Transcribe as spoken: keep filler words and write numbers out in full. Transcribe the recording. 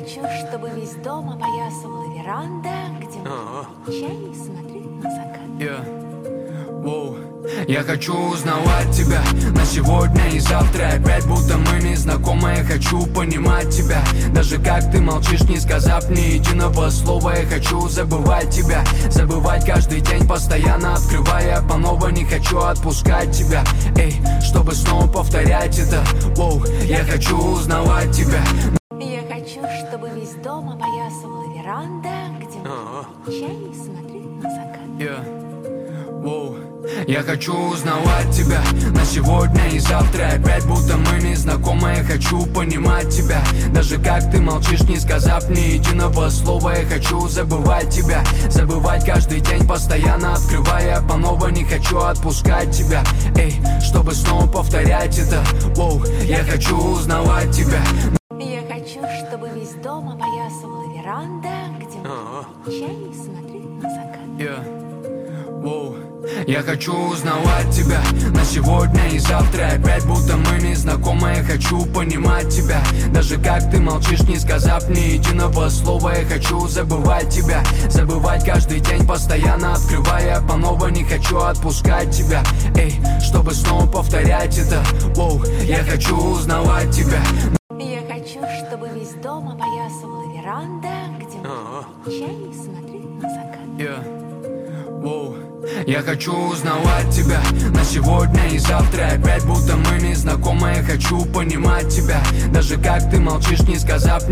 хочу, чтобы весь дом опоясывала веранда, где можно пить чай и смотреть на закат. Yeah. Wow. Я хочу узнавать тебя на сегодня и завтра. Опять будто мы не знакомы. Я хочу понимать тебя, даже как ты молчишь, не сказав ни единого слова. Я хочу забывать тебя, забывать каждый день, постоянно открывая по новой. Не хочу отпускать тебя, эй, чтобы снова повторять это. Воу, я хочу узнавать тебя. Я хочу, чтобы весь дом опоясывала веранда, где можно пить чай и смотреть на закат. Yeah. Wow. Я хочу узнавать тебя на сегодня и завтра. Опять будто мы не знакомы. Я хочу понимать тебя, даже как ты молчишь, не сказав ни единого слова. Я хочу забывать тебя, забывать каждый день, постоянно открывая по новой. Не хочу отпускать тебя, эй, чтобы снова повторять это. Воу, я хочу узнавать тебя. Я хочу, чтобы весь дом опоясывала веранда, где можно пить чай и смотреть на закат. Yeah. Wow. Я хочу узнавать тебя на сегодня и завтра. Опять будто мы не знакомы. Я хочу понимать тебя, даже как ты молчишь, не сказав ни единого слова. Я хочу забывать тебя, забывать каждый день, постоянно открывая по новой. Не хочу отпускать тебя, эй, чтобы снова повторять это. Воу, я хочу узнавать тебя. Я хочу, чтобы весь дом опоясывала веранда, где можно пить чай и смотреть на закат. Yeah. Wow. Я хочу узнавать тебя на сегодня и завтра. Опять будто мы не знакомы. Я хочу понимать тебя, даже как ты молчишь, не сказав